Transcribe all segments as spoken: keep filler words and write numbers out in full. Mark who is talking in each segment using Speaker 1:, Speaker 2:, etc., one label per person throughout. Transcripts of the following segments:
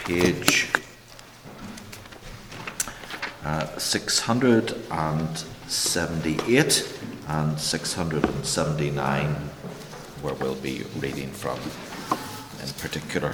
Speaker 1: page uh, six hundred seventy-eight and six hundred seventy-nine, where we'll be reading from in particular.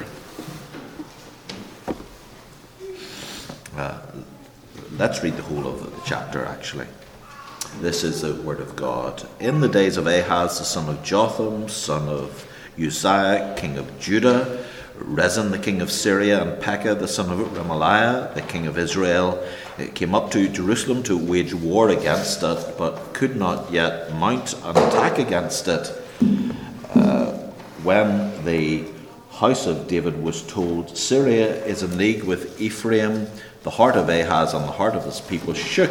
Speaker 1: Uh, let's read the whole of the chapter, actually. This is the word of God. In the days of Ahaz, the son of Jotham, son of Uzziah, king of Judah, Rezin, the king of Syria, and Pekah, the son of Remaliah, the king of Israel, came up to Jerusalem to wage war against it, but could not yet mount an attack against it. Uh, when the house of David was told, Syria is in league with Ephraim, the heart of Ahaz and the heart of his people shook,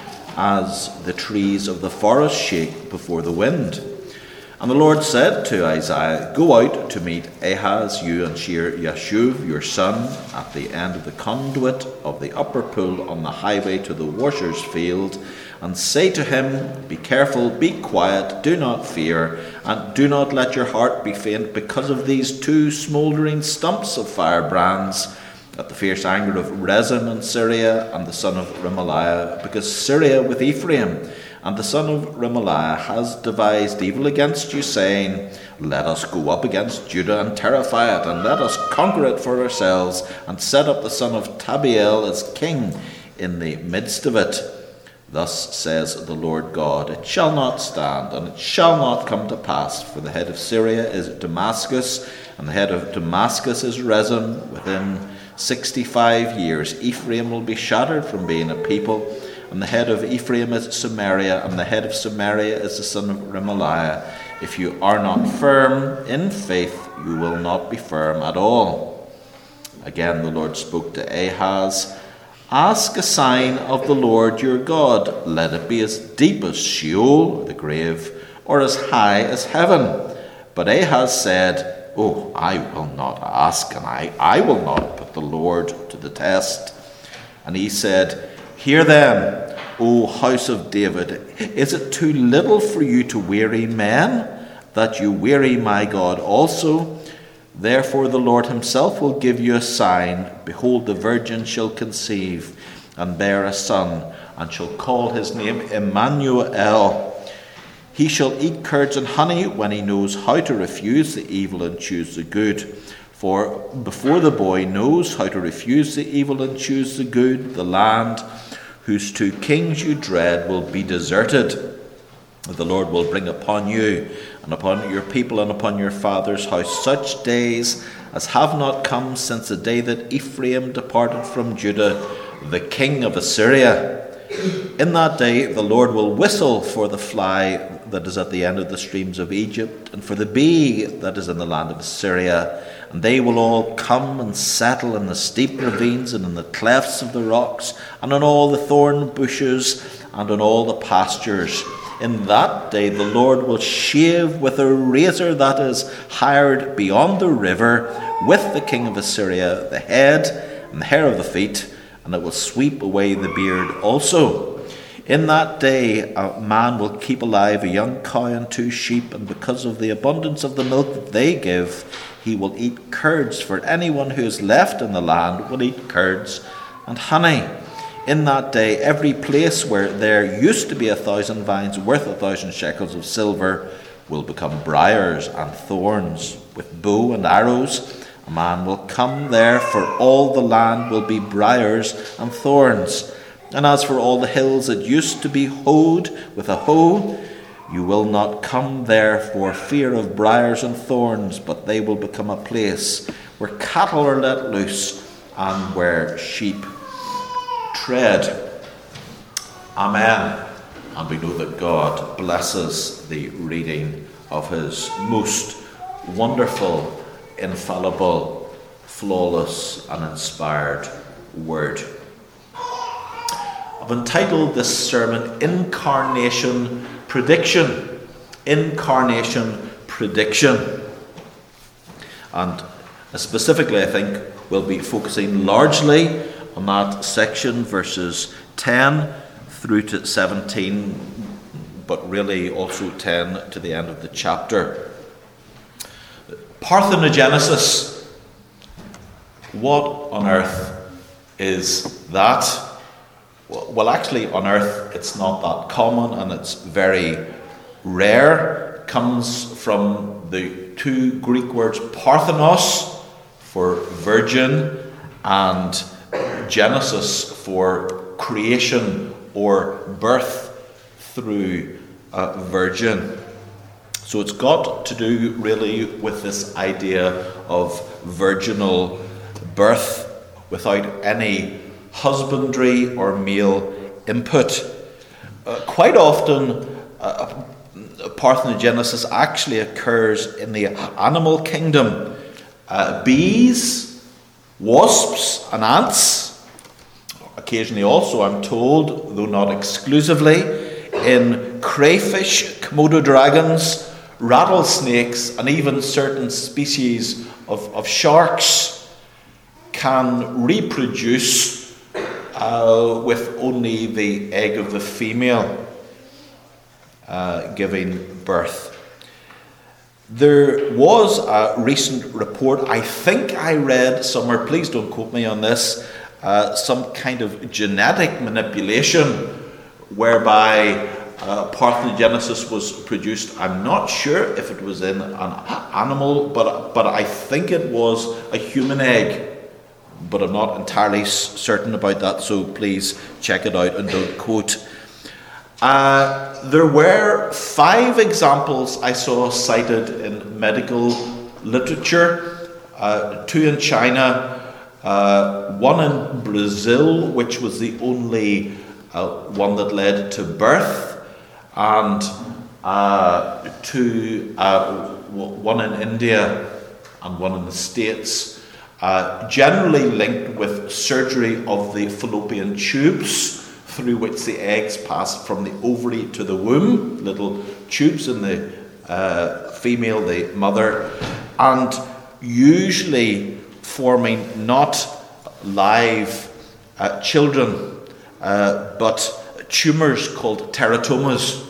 Speaker 1: as the trees of the forest shake before the wind. And the Lord said to Isaiah, Go out to meet Ahaz, you and Shear-Yashub, your son, at the end of the conduit of the upper pool on the highway to the washer's field, and say to him, Be careful, be quiet, do not fear, and do not let your heart be faint because of these two smouldering stumps of firebrands, at the fierce anger of Rezin and Syria and the son of Remaliah, because Syria with Ephraim and the son of Remaliah has devised evil against you, saying, Let us go up against Judah and terrify it, and let us conquer it for ourselves, and set up the son of Tabiel as king in the midst of it. Thus says the Lord God, It shall not stand, and it shall not come to pass, for the head of Syria is Damascus, and the head of Damascus is Rezin. Within sixty-five years Ephraim will be shattered from being a people, and the head of Ephraim is Samaria, and the head of Samaria is the son of Remaliah. If you are not firm in faith, you will not be firm at all. Again the Lord spoke to Ahaz, Ask a sign of the Lord your God. Let it be as deep as Sheol, the grave, or as high as heaven. But Ahaz said, Oh, I will not ask, and I, I will not put the Lord to the test. And he said, Hear then, O house of David, is it too little for you to weary men, that you weary my God also? Therefore the Lord himself will give you a sign. Behold, the virgin shall conceive and bear a son, and shall call his name Emmanuel. He shall eat curds and honey when he knows how to refuse the evil and choose the good. For before the boy knows how to refuse the evil and choose the good, the land whose two kings you dread will be deserted. The Lord will bring upon you and upon your people and upon your father's house such days as have not come since the day that Ephraim departed from Judah, the king of Assyria. In that day the Lord will whistle for the fly that is at the end of the streams of Egypt, and for the bee that is in the land of Assyria. And they will all come and settle in the steep ravines and in the clefts of the rocks, and on all the thorn bushes, and on all the pastures. In that day the Lord will shave with a razor that is hired beyond the river, with the king of Assyria, the head and the hair of the feet, and it will sweep away the beard also. In that day a man will keep alive a young cow and two sheep, and because of the abundance of the milk that they give, he will eat curds, for anyone who is left in the land will eat curds and honey. In that day every place where there used to be a thousand vines worth a thousand shekels of silver will become briars and thorns. With bow and arrows a man will come there, for all the land will be briars and thorns. And as for all the hills that used to be hoed with a hoe, you will not come there for fear of briars and thorns, but they will become a place where cattle are let loose and where sheep tread. Amen. And we know that God blesses the reading of his most wonderful, infallible, flawless, and inspired word. I've entitled this sermon Incarnation Prediction. Incarnation Prediction. And specifically, I think, we'll be focusing largely on that section, verses ten through to seventeen, but really also ten to the end of the chapter. Parthenogenesis. What on earth is that? Well, actually, on earth it's not that common, and it's very rare. It comes from the two Greek words parthenos for virgin and Genesis for creation or birth through a virgin. So it's got to do really with this idea of virginal birth without any husbandry or male input. Uh, quite often, uh, parthenogenesis actually occurs in the animal kingdom. Uh, bees, wasps, and ants. Occasionally also, I'm told, though not exclusively, in crayfish, Komodo dragons, rattlesnakes, and even certain species of, of sharks can reproduce uh, with only the egg of the female uh, giving birth. There was a recent report, I think I read somewhere, please don't quote me on this, uh, some kind of genetic manipulation whereby uh, parthenogenesis was produced. I'm not sure if it was in an animal, but, but I think it was a human egg. But I'm not entirely certain about that, so please check it out and don't quote. Uh, there were five examples I saw cited in medical literature, uh, two in China, uh, one in Brazil, which was the only uh, one that led to birth, and uh, two, uh, one in India and one in the States. Uh, generally linked with surgery of the fallopian tubes through which the eggs pass from the ovary to the womb, little tubes in the uh, female, the mother, and usually forming not live uh, children, uh, but tumours called teratomas.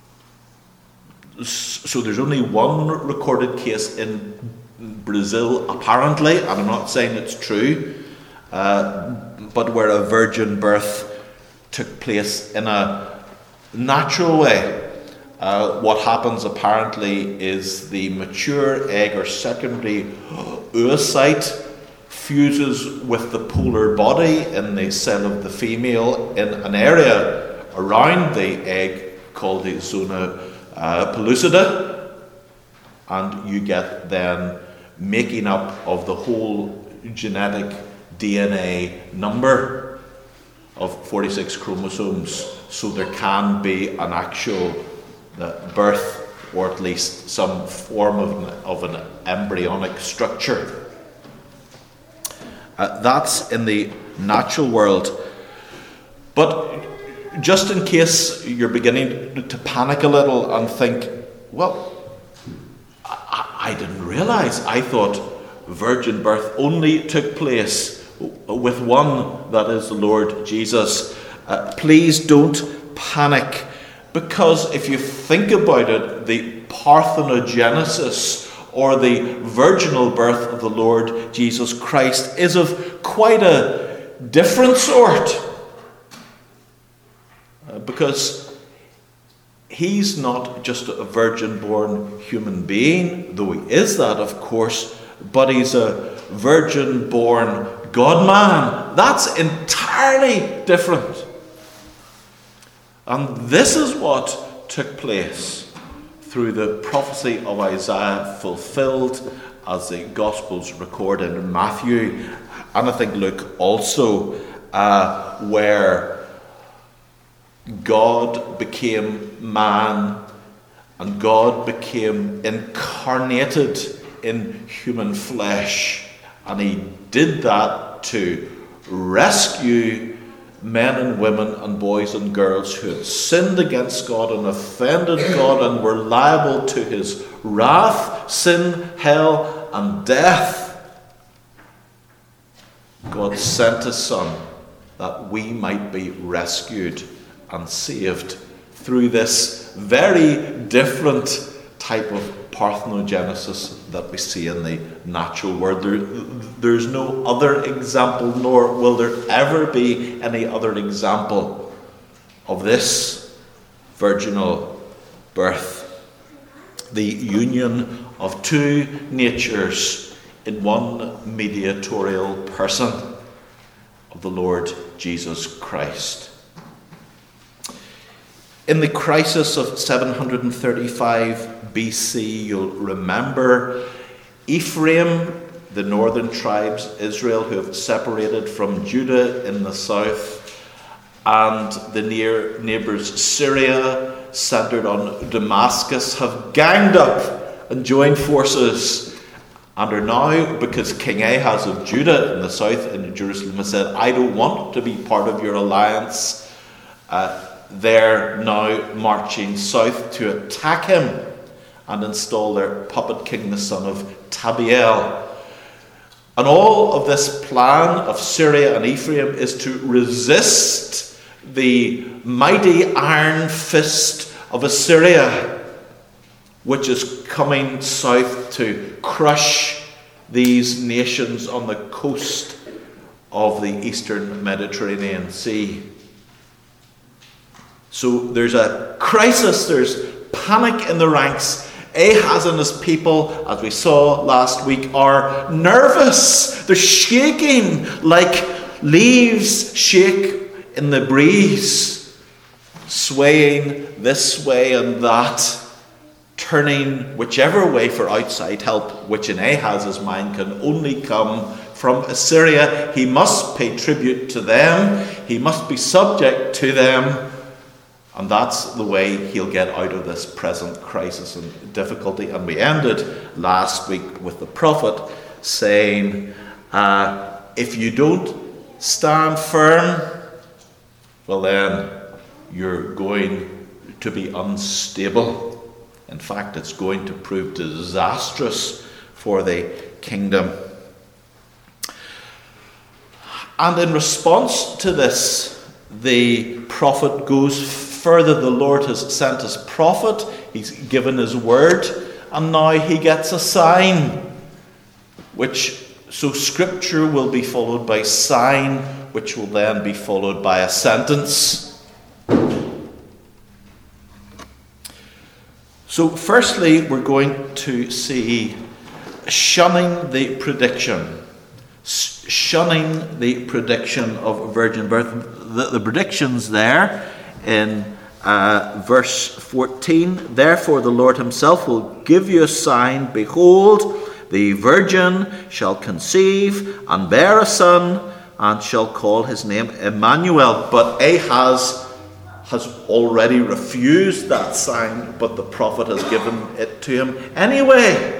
Speaker 1: So there's only one recorded case in Brazil, apparently, and I'm not saying it's true, uh, but where a virgin birth took place in a natural way. Uh, what happens apparently is the mature egg or secondary oocyte fuses with the polar body in the cell of the female in an area around the egg called the zona uh, pellucida, and you get then making up of the whole genetic D N A number of forty-six chromosomes, so there can be an actual uh, birth, or at least some form of an, of an embryonic structure. Uh, that's in the natural world. But just in case you're beginning to panic a little and think, well, I didn't realize. I thought virgin birth only took place with one, that is the Lord Jesus. Uh, please don't panic, because if you think about it, the parthenogenesis or the virginal birth of the Lord Jesus Christ is of quite a different sort. Uh, because He's not just a virgin-born human being, though he is that, of course, but he's a virgin-born God-man. That's entirely different. And this is what took place through the prophecy of Isaiah fulfilled as the Gospels record in Matthew, and I think Luke also, uh, where God became man, and God became incarnated in human flesh, and he did that to rescue men and women and boys and girls who had sinned against God and offended God and were liable to his wrath, sin, hell, and death. God sent his Son that we might be rescued and saved through this very different type of parthenogenesis that we see in the natural world. There, there's no other example, nor will there ever be any other example of this virginal birth. The union of two natures in one mediatorial person, of the Lord Jesus Christ. In the crisis of seven hundred thirty-five B C, you'll remember Ephraim, the northern tribes, Israel, who have separated from Judah in the south, and the near neighbours Syria, centred on Damascus, have ganged up and joined forces, and are now, because King Ahaz of Judah in the south in Jerusalem has said, I don't want to be part of your alliance, uh, they're now marching south to attack him and install their puppet king, the son of Tabiel. And all of this plan of Syria and Ephraim is to resist the mighty iron fist of Assyria, which is coming south to crush these nations on the coast of the eastern Mediterranean Sea. So there's a crisis, there's panic in the ranks. Ahaz and his people, as we saw last week, are nervous. They're shaking like leaves shake in the breeze, swaying this way and that, turning whichever way for outside help, which in Ahaz's mind can only come from Assyria. He must pay tribute to them. He must be subject to them. And that's the way he'll get out of this present crisis and difficulty. And we ended last week with the prophet saying, uh, if you don't stand firm, well then you're going to be unstable. In fact, it's going to prove disastrous for the kingdom. And in response to this, the prophet goes further. The Lord has sent his prophet, he's given his word, and now he gets a sign, which, so scripture will be followed by sign, which will then be followed by a sentence. So firstly, we're going to see shunning the prediction. Shunning the prediction of virgin birth. The, the predictions there in uh, verse fourteen. Therefore the Lord himself will give you a sign. Behold, the virgin shall conceive and bear a son, and shall call his name Emmanuel. But Ahaz has already refused that sign, but the prophet has given it to him anyway.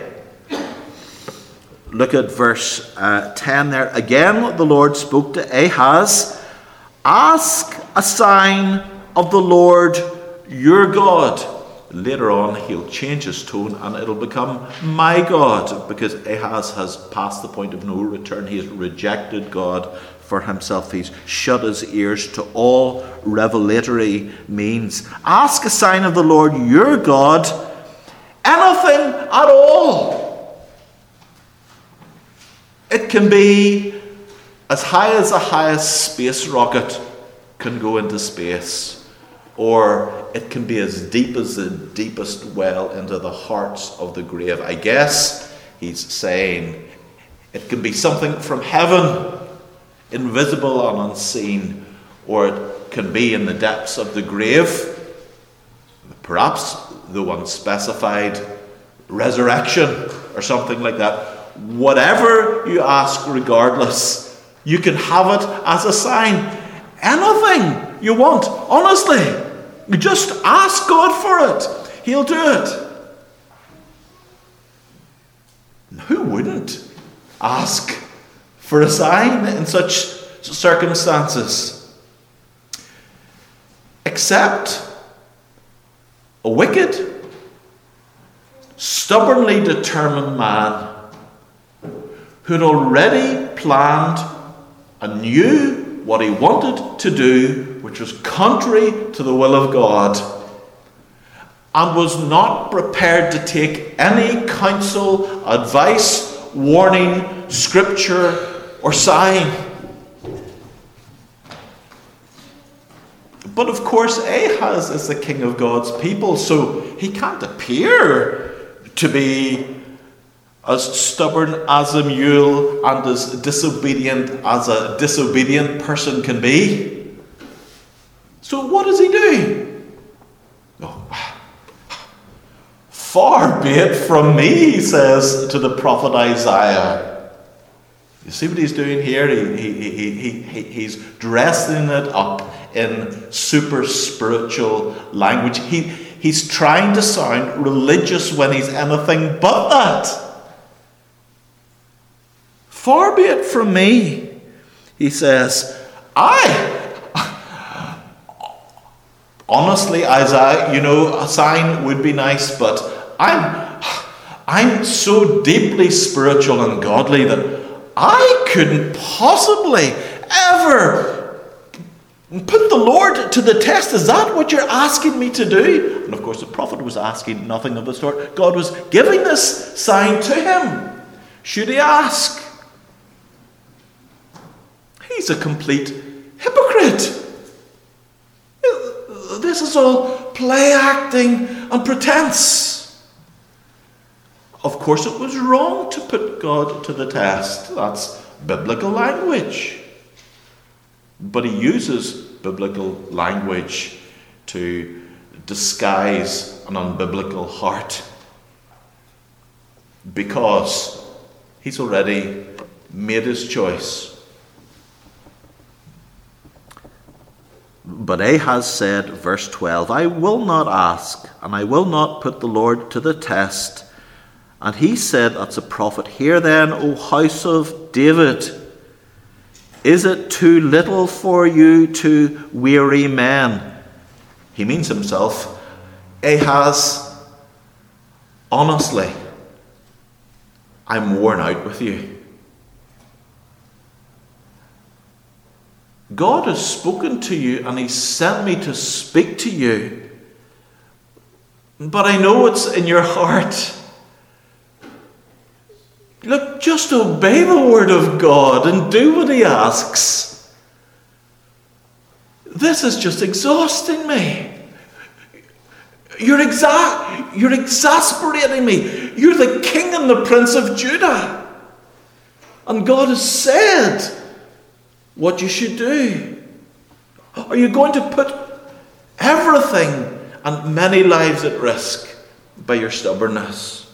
Speaker 1: Look at verse uh, ten there. Again, the Lord spoke to Ahaz, ask a sign of the Lord your God. Later on, he'll change his tone and it'll become my God, because Ahaz has passed the point of no return. He has rejected God for himself. He's shut his ears to all revelatory means. Ask a sign of the Lord your God, anything at all. It can be as high as the highest space rocket can go into space, or it can be as deep as the deepest well into the hearts of the grave. I guess he's saying it can be something from heaven, invisible and unseen, or it can be in the depths of the grave, perhaps the unspecified resurrection or something like that. Whatever you ask, regardless, you can have it as a sign. Anything you want, honestly, you just ask God for it. He'll do it. Who wouldn't ask for a sign in such circumstances? Except a wicked, stubbornly determined man who'd already planned and knew what he wanted to do, which was contrary to the will of God. and was not prepared to take any counsel, advice, warning, scripture, or sign. But of course, Ahaz is the king of God's people, so he can't appear to be as stubborn as a mule and as disobedient as a disobedient person can be. So what does he do? Oh, far be it from me, he says to the prophet Isaiah. You see what he's doing here? He, he, he, he, he, he's dressing it up in super spiritual language. He, he's trying to sound religious when he's anything but that. Far be it from me, he says, I, honestly, Isaiah, you know, a sign would be nice, but I'm, I'm so deeply spiritual and godly that I couldn't possibly ever put the Lord to the test. Is that what you're asking me to do? And of course, the prophet was asking nothing of the sort. God was giving this sign to him. Should he ask? He's a complete hypocrite. This is all play acting and pretense. Of course, it was wrong to put God to the test. That's biblical language. But he uses biblical language to disguise an unbiblical heart, because he's already made his choice. But Ahaz said, verse twelve, I will not ask, and I will not put the Lord to the test. And he said, that's a prophet, hear then, O house of David, is it too little for you to weary men? He means himself. Ahaz, honestly, I'm worn out with you. God has spoken to you and he sent me to speak to you. But I know it's in your heart. Look, just obey the word of God and do what he asks. This is just exhausting me. You're, exa- you're exasperating me. You're the king and the prince of Judah. And God has said what you should do. Are you going to put everything and many lives at risk by your stubbornness?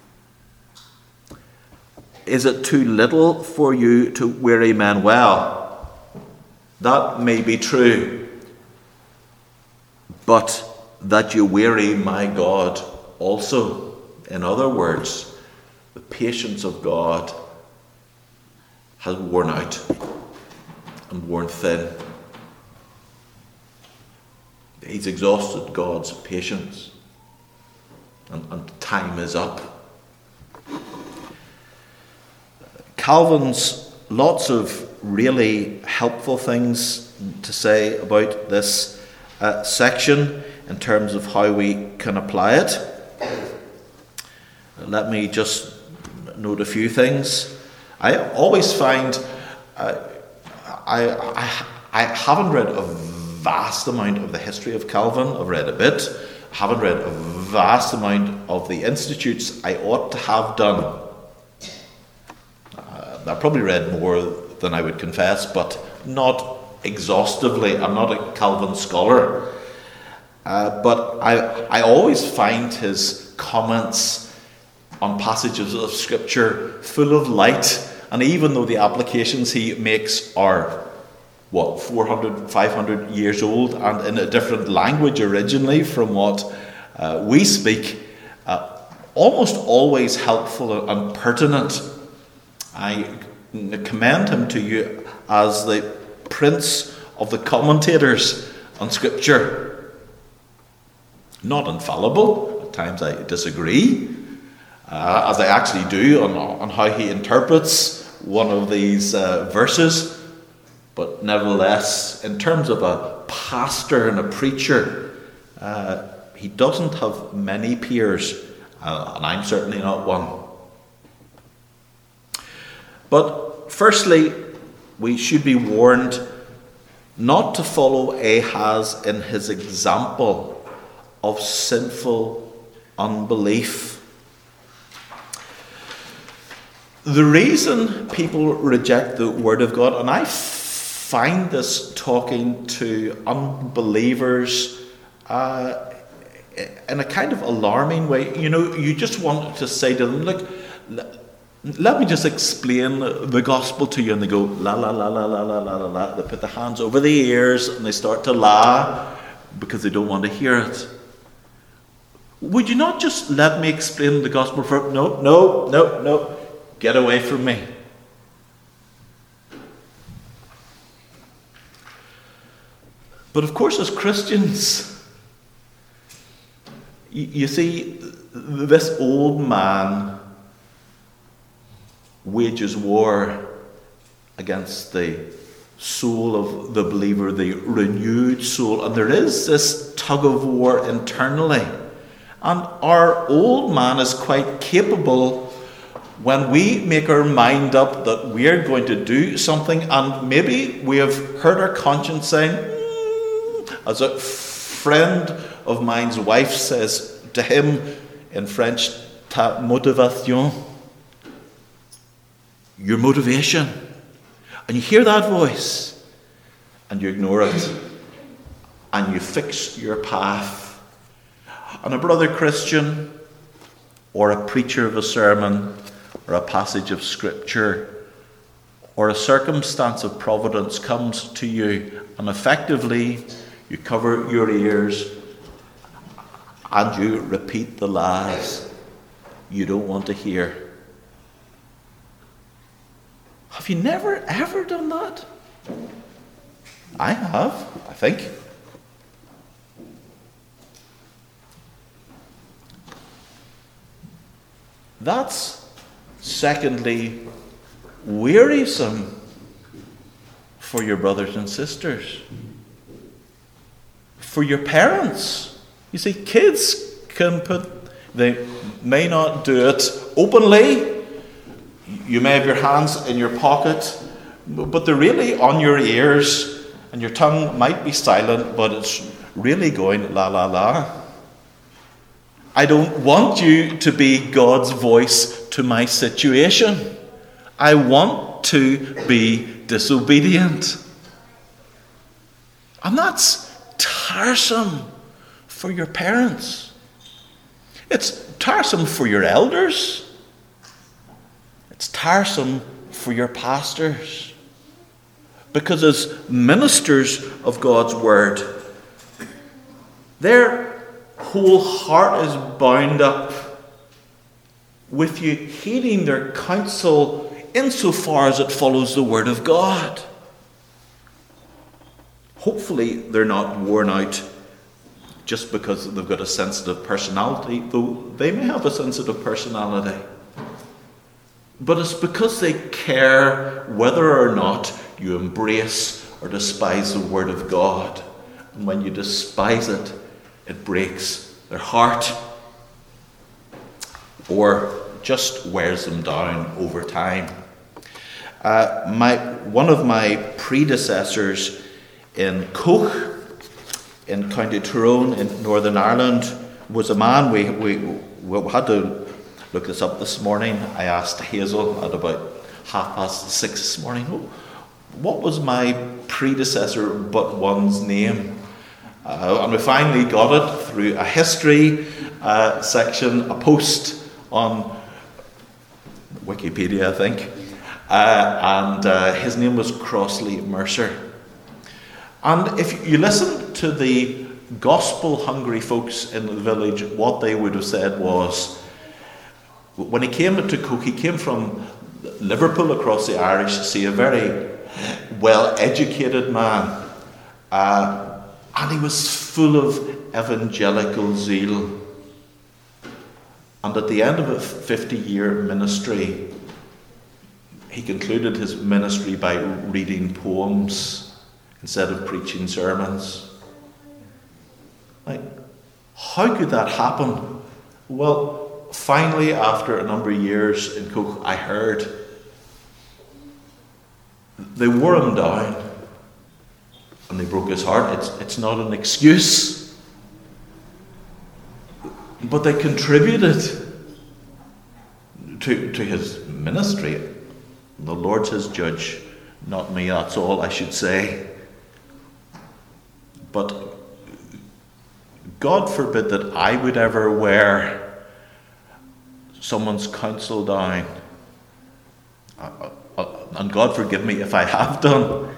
Speaker 1: Is it too little for you to weary men? Well, that may be true, but that you weary my God also. In other words, the patience of God has worn out and worn thin. He's exhausted God's patience, and, and time is up. Calvin's lots of really helpful things to say about this uh, section in terms of how we can apply it. Let me just note a few things. I always find uh, I, I I haven't read a vast amount of the history of Calvin. I've read a bit. I haven't read a vast amount of the institutes I ought to have done. Uh, I probably read more than I would confess, but not exhaustively. I'm not a Calvin scholar. Uh, but I, I always find his comments on passages of Scripture full of light. And even though the applications he makes are, what, four hundred, five hundred years old and in a different language originally from what uh, we speak, uh, almost always helpful and pertinent. I commend him to you as the prince of the commentators on Scripture. Not infallible. At times I disagree, uh, as I actually do on, on how he interprets one of these uh, verses. But nevertheless, in terms of a pastor and a preacher, uh, he he doesn't have many peers, uh, and I'm certainly not one. But firstly, we should be warned not to follow Ahaz in his example of sinful unbelief. The reason people reject the Word of God, and I find this talking to unbelievers uh, in a kind of alarming way. You know, you just want to say to them, look, let me just explain the gospel to you. And they go, la, la, la, la, la, la, la, la, la. They put their hands over the ears and they start to lie because they don't want to hear it. Would you not just let me explain the gospel for no, no, no, no. Get away from me. But of course, as Christians, you, you see, this old man wages war against the soul of the believer, the renewed soul. And there is this tug of war internally. And our old man is quite capable when we make our mind up that we're going to do something, and maybe we have heard our conscience saying, mm, as a friend of mine's wife says to him in French, ta motivation, your motivation. And you hear that voice, and you ignore it, and you fix your path. And a brother Christian, or a preacher of a sermon, or a passage of scripture, or a circumstance of providence comes to you, and effectively you cover your ears and you repeat the lies you don't want to hear. Have you never ever done that? I have, I think. That's secondly wearisome for your brothers and sisters, for your parents. You see, kids can put, they may not do it openly. You may have your hands in your pocket, but they're really on your ears, and your tongue might be silent, but it's really going la la la. I don't want you to be God's voice to my situation. I want to be disobedient. And that's tiresome for your parents. It's tiresome for your elders. It's tiresome for your pastors. Because as ministers of God's word, their whole heart is bound up with you heeding their counsel insofar as it follows the word of God. Hopefully they're not worn out just because they've got a sensitive personality, though they may have a sensitive personality. But it's because they care whether or not you embrace or despise the word of God. And when you despise it, it breaks their heart or just wears them down over time. Uh, my one of my predecessors in Coch, in County Tyrone in Northern Ireland, was a man, we, we, we had to look this up this morning. I asked Hazel at about half past six this morning, oh, what was my predecessor but one's name? Uh, and we finally got it through a history uh, section, a post on Wikipedia, I think. Uh, and uh, his name was Crossley Mercer. And if you listen to the gospel-hungry folks in the village, what they would have said was, when he came to Cook, he came from Liverpool across the Irish Sea, a very well-educated man. Uh, and he was full of evangelical zeal. And at the end of a fifty-year ministry, he concluded his ministry by reading poems instead of preaching sermons. Like, how could that happen? Well, finally, after a number of years in Coke, I heard they wore him down and they broke his heart. It's, it's not an excuse, but they contributed to, to his ministry. The Lord's his judge, not me, that's all I should say. But God forbid that I would ever wear someone's counsel down. Uh, uh, and God forgive me if I have done.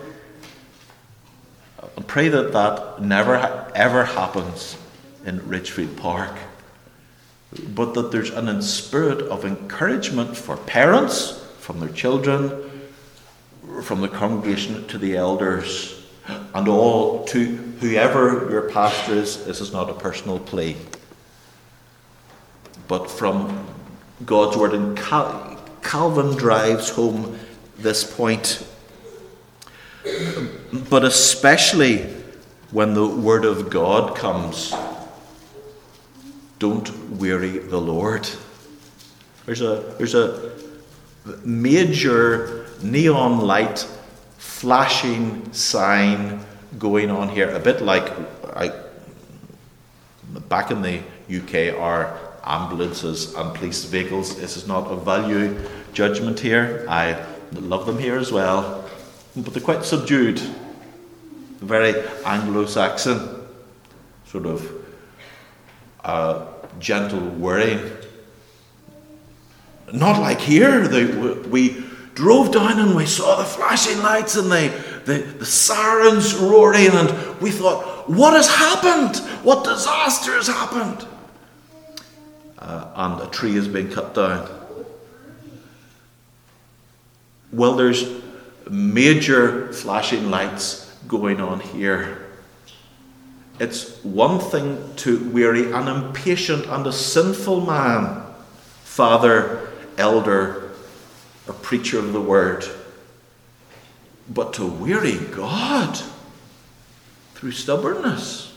Speaker 1: I pray that that never ha- ever happens in Richfield Park. But that there's an spirit of encouragement for parents, from their children, from the congregation to the elders, and all to whoever your pastor is. This is not a personal plea, but from God's word. And Cal- Calvin drives home this point, but especially when the word of God comes, don't weary the Lord. There's a there's a major neon light flashing sign going on here, a bit like I, back in the U K, our ambulances and police vehicles. This is not a value judgment here. I love them here as well, but they're quite subdued, very Anglo-Saxon, sort of uh, gentle whirring. Not like here. They, we drove down and we saw the flashing lights and the, the, the sirens roaring, and we thought, what has happened? What disaster has happened? Uh, and a tree has been cut down. Well, there's major flashing lights going on here. It's one thing to weary an impatient and a sinful man, father, elder, a preacher of the word, but to weary God through stubbornness.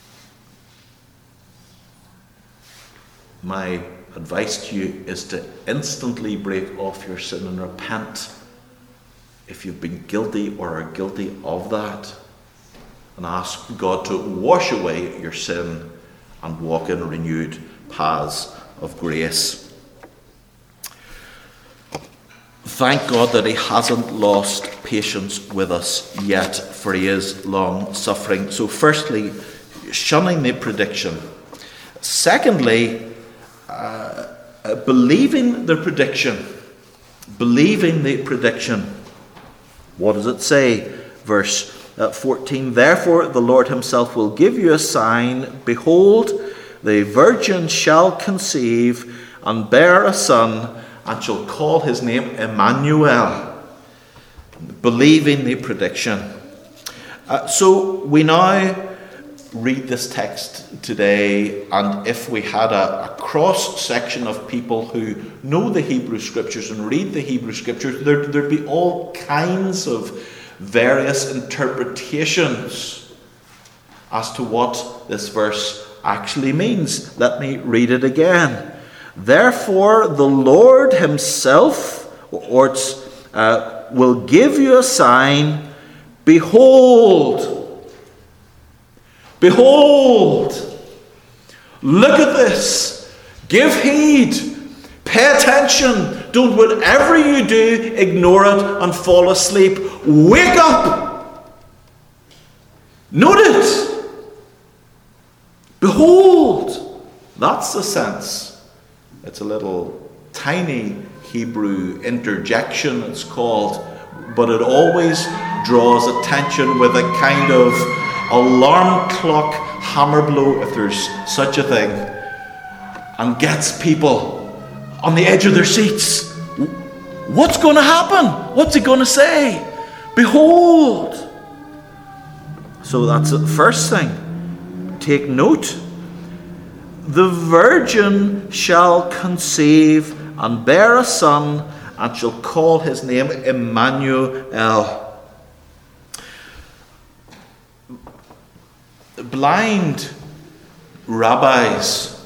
Speaker 1: My advice to you is to instantly break off your sin and repent if you've been guilty or are guilty of that, and ask God to wash away your sin and walk in renewed paths of grace. Thank God that he hasn't lost patience with us yet, for he is long suffering. So firstly, shunning the prediction. Secondly, uh, believing the prediction. Believing the prediction. What does it say? Verse fourteen, therefore the Lord himself will give you a sign. Behold, the virgin shall conceive and bear a son, and shall call his name Emmanuel. Believing the prediction. Uh, so we now read this text today, and if we had a, a cross section of people who know the Hebrew Scriptures and read the Hebrew Scriptures, there, there'd be all kinds of various interpretations as to what this verse actually means. Let me read it again. Therefore the Lord himself, or it's, uh, will give you a sign. Behold, behold, look at this, give heed, pay attention, don't whatever you do ignore it and fall asleep. Wake up, note it, behold. That's the sense. It's a little tiny Hebrew interjection, it's called, but it always draws attention with a kind of alarm clock hammer blow, if there's such a thing, and gets people on the edge of their seats. What's going to happen? What's he going to say? Behold. So that's the first thing. Take note. The virgin shall conceive and bear a son, and shall call his name Emmanuel. Blind rabbis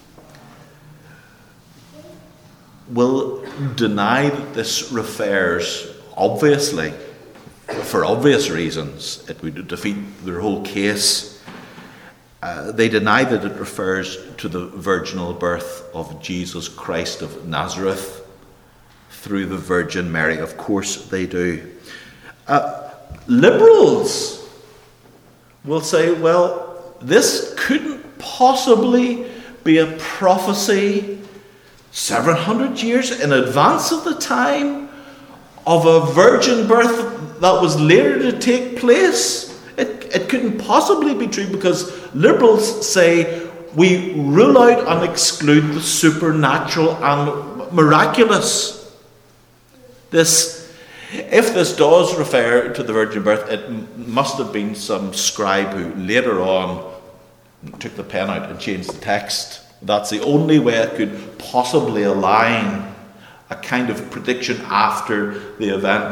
Speaker 1: will deny that this refers, obviously, for obvious reasons, it would defeat their whole case. Uh, they deny that it refers to the virginal birth of Jesus Christ of Nazareth through the Virgin Mary. Of course they do. Uh, liberals will say, well, this couldn't possibly be a prophecy seven hundred years in advance of the time of a virgin birth that was later to take place. It, it couldn't possibly be true, because liberals say we rule out and exclude the supernatural and miraculous. This, if this does refer to the virgin birth, it must have been some scribe who later on took the pen out and changed the text. That's the only way it could possibly align a kind of prediction after the event.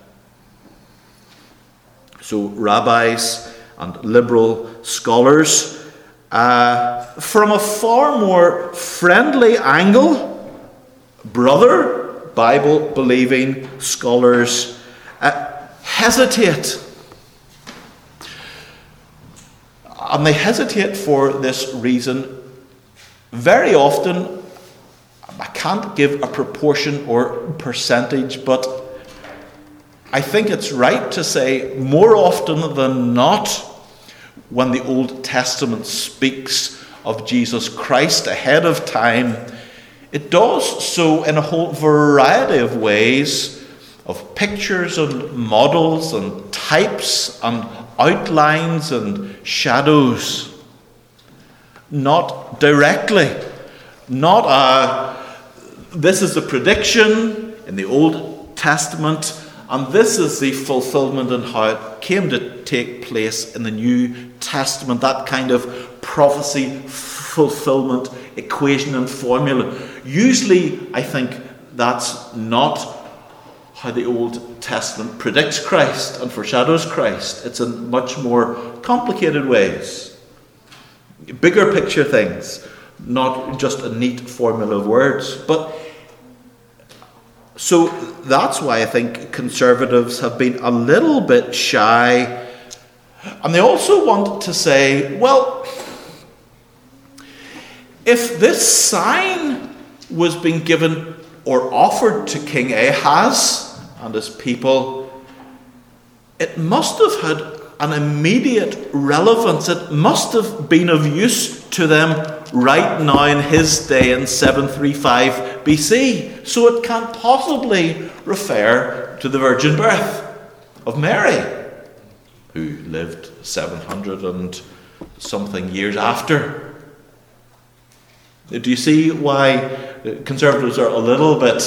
Speaker 1: So rabbis and liberal scholars, uh, from a far more friendly angle, brother Bible-believing scholars uh, hesitate. And they hesitate for this reason. Very often, I can't give a proportion or percentage, but I think it's right to say more often than not, when the Old Testament speaks of Jesus Christ ahead of time, it does so in a whole variety of ways, of pictures and models and types and outlines and shadows. Not directly, not a, this is the prediction in the Old Testament, and this is the fulfillment and how it came to take place in the New Testament, that kind of prophecy, fulfillment, equation and formula. Usually, I think that's not how the Old Testament predicts Christ and foreshadows Christ. It's in much more complicated ways. Bigger picture things, not just a neat formula of words. But so that's why I think conservatives have been a little bit shy. And they also want to say, well, if this sign was being given or offered to King Ahaz and his people, it must have had an immediate relevance. It must have been of use to them right now in his day in seven thirty-five B C. So it can't possibly refer to the virgin birth of Mary, who lived seven hundred and something years after. Do you see why conservatives are a little bit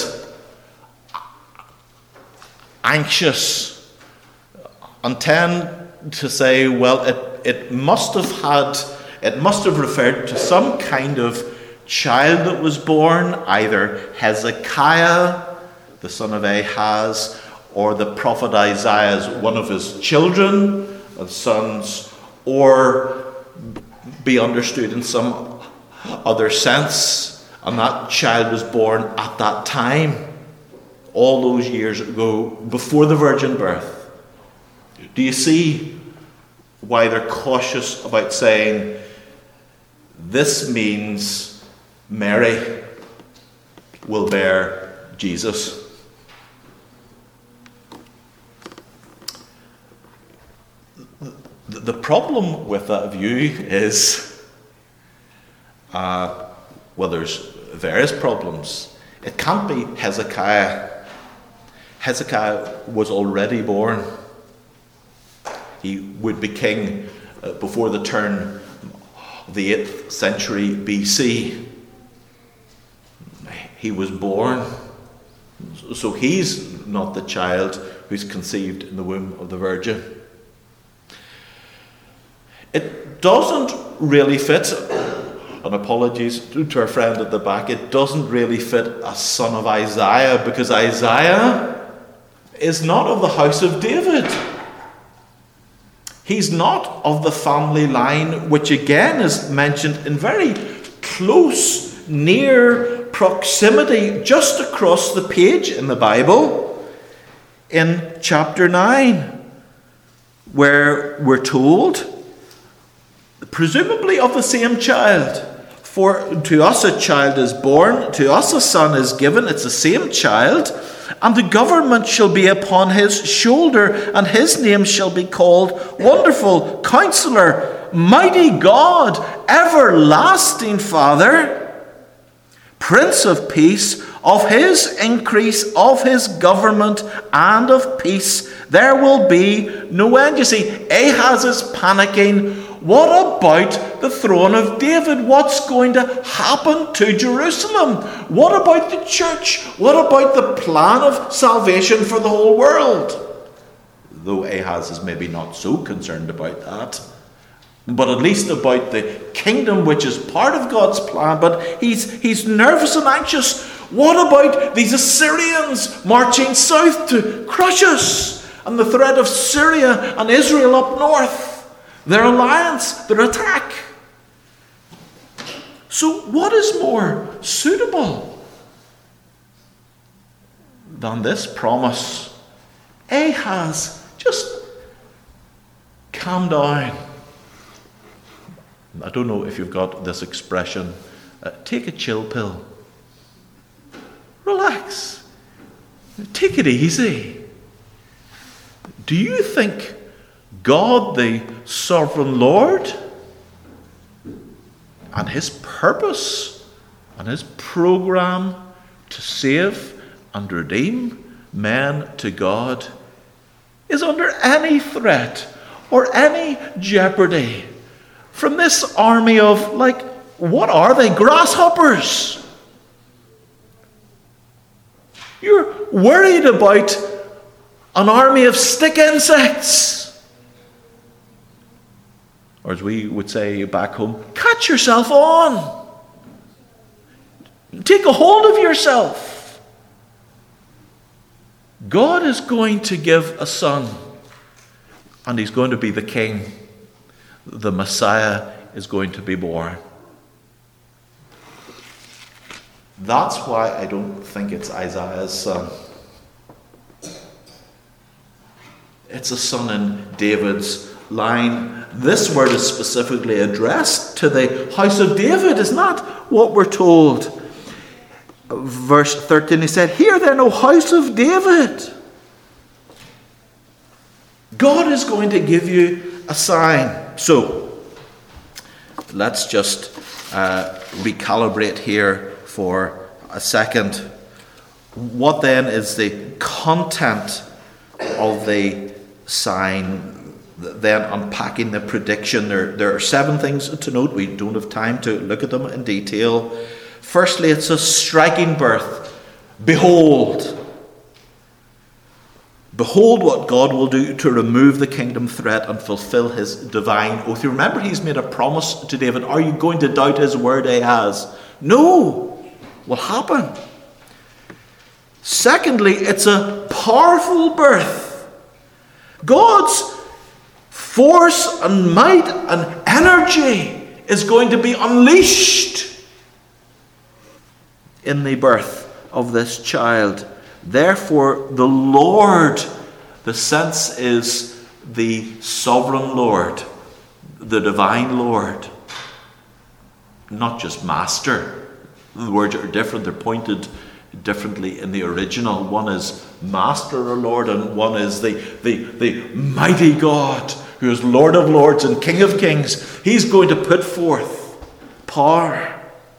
Speaker 1: anxious and tend to say, well, it, it must have had, it must have referred to some kind of child that was born, either Hezekiah, the son of Ahaz, or the prophet Isaiah's one of his children and sons, or be understood in some other sense, and that child was born at that time, all those years ago, before the virgin birth. Do you see why they're cautious about saying this means Mary will bear Jesus? The problem with that view is, uh, well, there's various problems. It can't be Hezekiah. Hezekiah was already born. He would be king uh, before the turn of the eighth century B C. He was born. So he's not the child who's conceived in the womb of the Virgin. It doesn't really fit, and apologies to our friend at the back, it doesn't really fit a son of Isaiah, because Isaiah is not of the house of David. He's not of the family line, which again is mentioned in very close, near proximity, just across the page in the Bible, in chapter nine, where we're told, presumably of the same child. For to us a child is born, to us a son is given. It's the same child. And the government shall be upon his shoulder, and his name shall be called Wonderful, Counselor, Mighty God, Everlasting Father, Prince of Peace. Of his increase, of his government, and of peace, there will be no end. You see, Ahaz is panicking. What about the throne of David? What's going to happen to Jerusalem? What about the church? What about the plan of salvation for the whole world? Though Ahaz is maybe not so concerned about that, but at least about the kingdom which is part of God's plan. But he's, he's nervous and anxious. What about these Assyrians marching south to crush us? And the threat of Syria and Israel up north, their alliance, their attack. So what is more suitable than this promise? Ahaz, just calm down. I don't know if you've got this expression, uh, take a chill pill. Relax. Take it easy. Do you think God, the sovereign Lord, and his purpose and his program to save and redeem men to God is under any threat or any jeopardy from this army of, like, what are they? Grasshoppers. You're worried about an army of stick insects. Or as we would say back home, catch yourself on. Take a hold of yourself. God is going to give a son, and he's going to be the king. The Messiah is going to be born. That's why I don't think it's Isaiah's son. It's a son in David's line. This word is specifically addressed to the house of David. Is not what we're told. Verse thirteen, he said, "Hear then, O house of David, God is going to give you a sign." So, let's just uh, recalibrate here for a second. What then is the content of the sign? Then unpacking the prediction, there, there are seven things to note. We don't have time to look at them in detail. Firstly, it's a striking birth. Behold. Behold what God will do to remove the kingdom threat and fulfill his divine oath. You remember, he's made a promise to David. Are you going to doubt his word, Ahaz? No. Will happen. Secondly, it's a powerful birth. God's force and might and energy is going to be unleashed in the birth of this child. Therefore, the Lord, the sense is the sovereign Lord, the divine Lord, not just master. The words are different, they're pointed differently in the original. One is Master or Lord, and one is the, the, the mighty God, who is Lord of Lords and King of Kings. He's going to put forth power.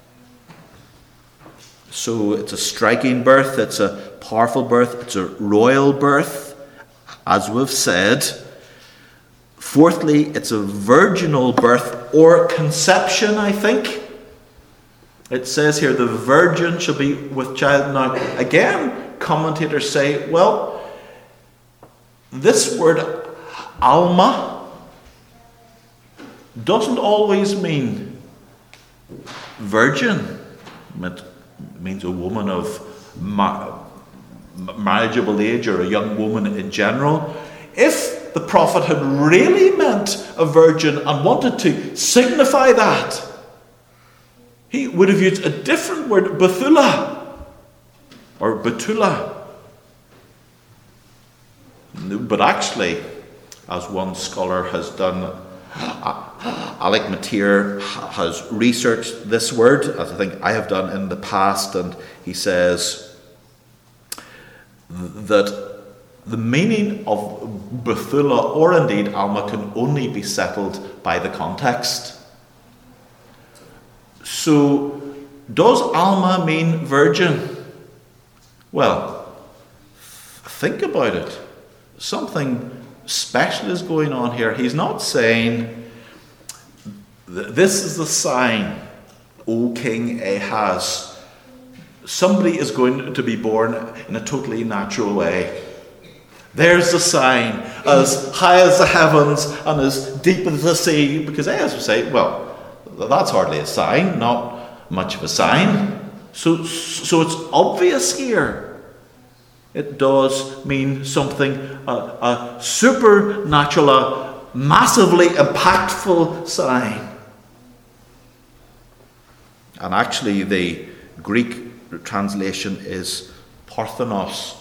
Speaker 1: So it's a striking birth, it's a powerful birth, it's a royal birth, as we've said. Fourthly, it's a virginal birth, or conception, I think. It says here, the virgin shall be with child. Now, again, commentators say, well, this word Alma doesn't always mean virgin. It means a woman of ma- marriageable age, or a young woman in general. If the prophet had really meant a virgin and wanted to signify that, he would have used a different word, Bethula, or Betula. But actually, as one scholar has done, Alec Mateer has researched this word, as I think I have done in the past, and he says that the meaning of Bethula, or indeed Alma, can only be settled by the context. So, does Alma mean virgin? Well, think about it. Something special is going on here. He's not saying, this is the sign, O King Ahaz. Somebody is going to be born in a totally natural way. There's the sign, as high as the heavens and as deep as the sea. Because Ahaz would say, well, that's hardly a sign, not much of a sign. So, so it's obvious here. It does mean something, a, a supernatural, a massively impactful sign. And actually the Greek translation is Parthenos.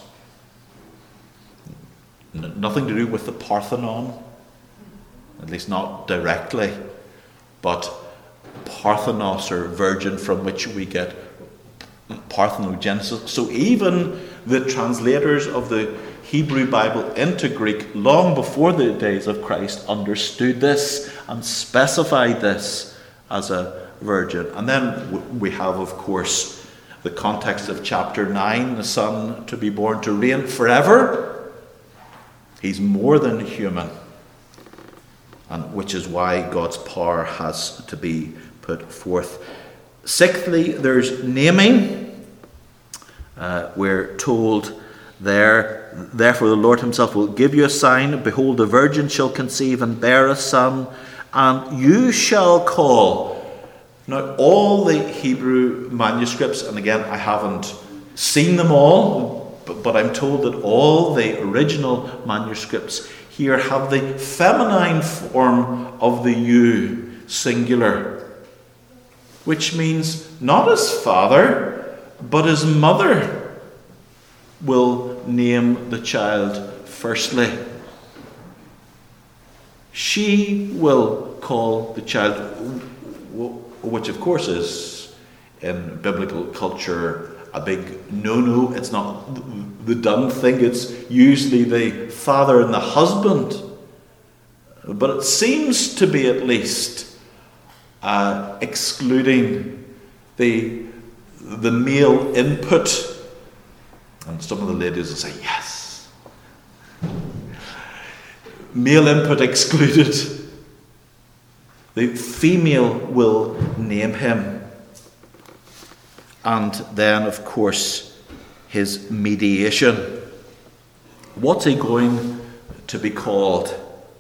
Speaker 1: N- nothing to do with the Parthenon, at least not directly, but Parthenos, or virgin, from which we get parthenogenesis. So even the translators of the Hebrew Bible into Greek, long before the days of Christ, understood this and specified this as a virgin. And then we have, of course, the context of chapter nine, the Son to be born to reign forever. He's more than human, and which is why God's power has to be put forth. Sixthly, there's naming. Uh, we're told there, therefore the Lord himself will give you a sign. Behold, the virgin shall conceive and bear a son, and you shall call. Now, all the Hebrew manuscripts, and again, I haven't seen them all, but, but I'm told that all the original manuscripts here have the feminine form of the you, singular, which means not his father, but his mother will name the child firstly. She will call the child, which of course is in biblical culture a big no-no. It's not the done thing. It's usually the father and the husband. But it seems to be at least uh, excluding the the male input. And some of the ladies will say, yes. Male input excluded. The female will name him. And then, of course, his mediation. What's he going to be called?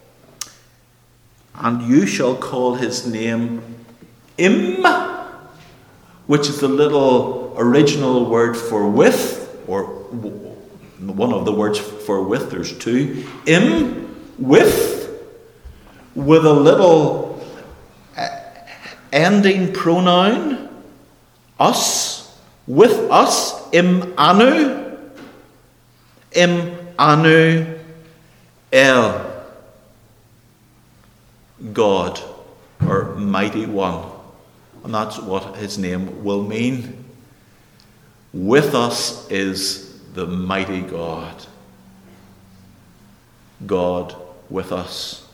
Speaker 1: And you shall call his name Im, which is the little original word for with, or one of the words for with, there's two. Im, with, with a little ending pronoun, us, with us, im anu, im anu el, God, or mighty one. And that's what his name will mean. With us is the mighty God. God with us.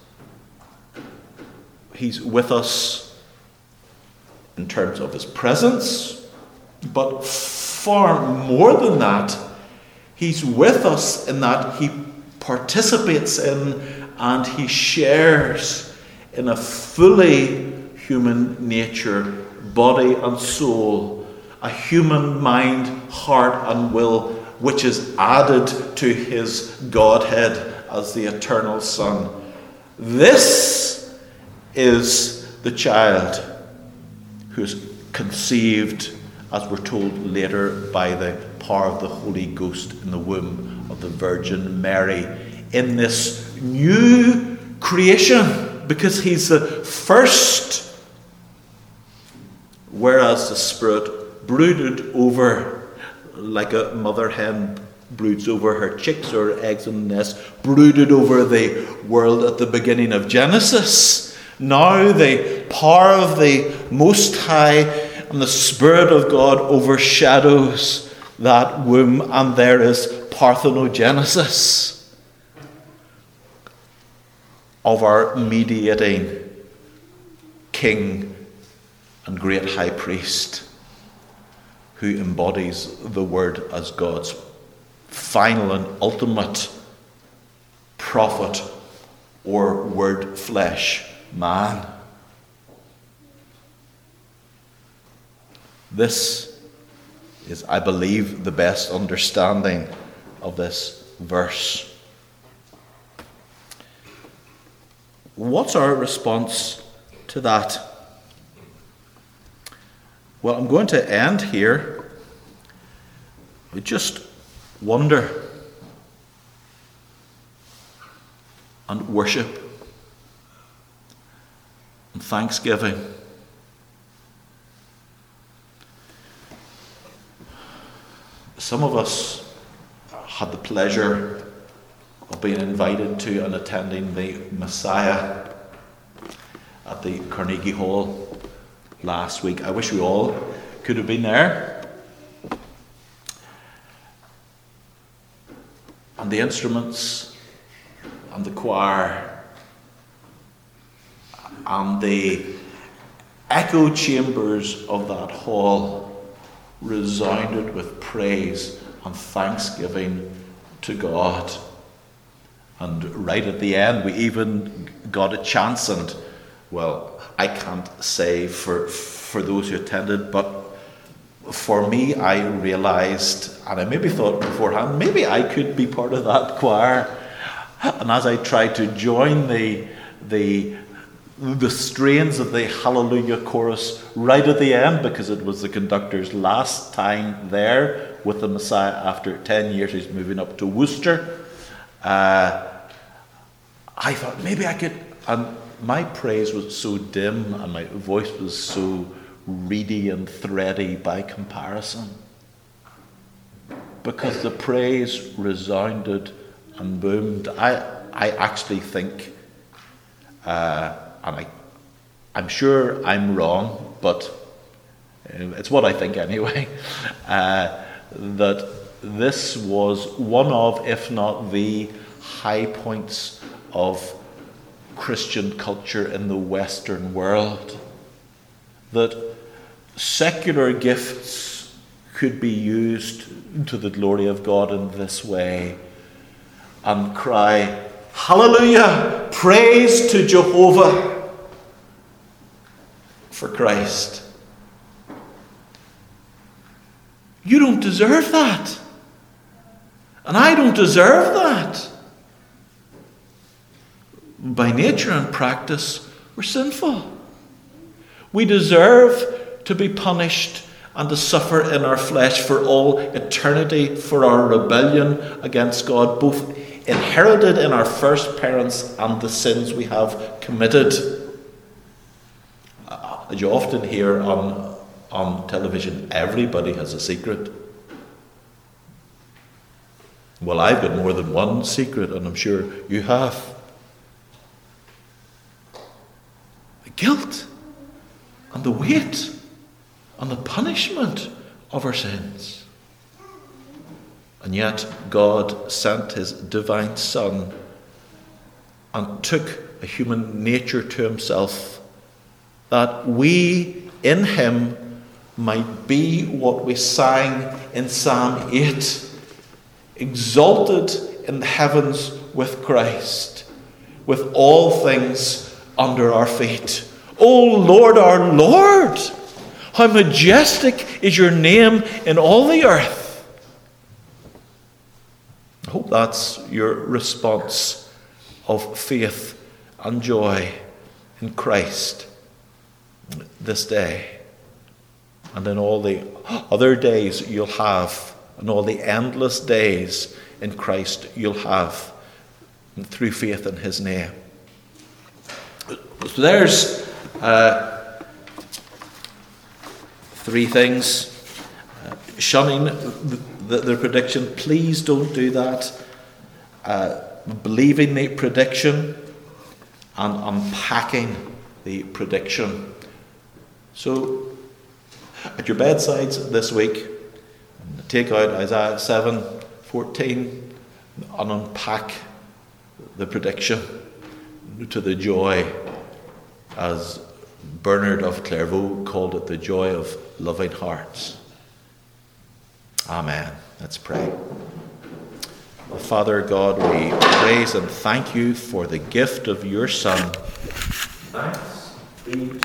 Speaker 1: He's with us in terms of his presence, but far more than that, he's with us in that he participates in and he shares in a fully human nature, body and soul, a human mind, heart and will, which is added to his Godhead as the eternal Son. This is the child who's conceived, as we're told later, by the power of the Holy Ghost in the womb of the Virgin Mary. in this new creation, because he's the first, whereas the Spirit brooded over, like a mother hen broods over her chicks or eggs in the nest, brooded over the world at the beginning of Genesis. Now the power of the Most High and the Spirit of God overshadows that womb, and there is parthenogenesis of our mediating King and great High Priest, who embodies the Word as God's final and ultimate prophet or word flesh man. This is, I believe, the best understanding of this verse. What's our response to that? Well, I'm going to end here with just wonder and worship and thanksgiving. Some of us had the pleasure of being invited to and attending the Messiah at the Carnegie Hall last week. I wish we all could have been there. And the instruments and the choir and the echo chambers of that hall resounded with praise and thanksgiving to God. And right at the end, we even got a chance, and well, I can't say for for those who attended, but for me, I realized, and I maybe thought beforehand, maybe I could be part of that choir. And as I tried to join the the the strains of the Hallelujah chorus right at the end, because it was the conductor's last time there with the Messiah after ten years, he's moving up to Worcester. Uh, I thought maybe I could, and my praise was so dim and my voice was so reedy and thready by comparison, because the praise resounded and boomed. I I actually think, uh, and I, I'm sure I'm wrong, but it's what I think anyway, uh, that this was one of, if not the high points of Christian culture in the Western world. That secular gifts could be used to the glory of God in this way, and cry, Hallelujah! Praise to Jehovah for Christ. You don't deserve that. And I don't deserve that. By nature and practice, we're sinful. We deserve to be punished and to suffer in our flesh for all eternity for our rebellion against God, both inherited in our first parents and the sins we have committed. As you often hear on, on television, everybody has a secret. Well, I've got more than one secret, and I'm sure you have. The guilt and the weight and the punishment of our sins. And yet God sent his divine Son and took a human nature to himself, that we in him might be what we sang in Psalm eight, exalted in the heavens with Christ, with all things under our feet. O Lord, our Lord, how majestic is your name in all the earth. I hope that's your response of faith and joy in Christ this day, and in all the other days you'll have, and all the endless days in Christ you'll have, through faith in his name. So there's uh, three things. Uh, shunning the, the, the prediction. Please don't do that. Uh, believing the prediction and unpacking the prediction. So, at your bedsides this week, take out Isaiah seven fourteen and unpack the prediction to the joy, as Bernard of Clairvaux called it, the joy of loving hearts. Amen. Let's pray. Father God, we praise and thank you for the gift of your Son. Thanks be to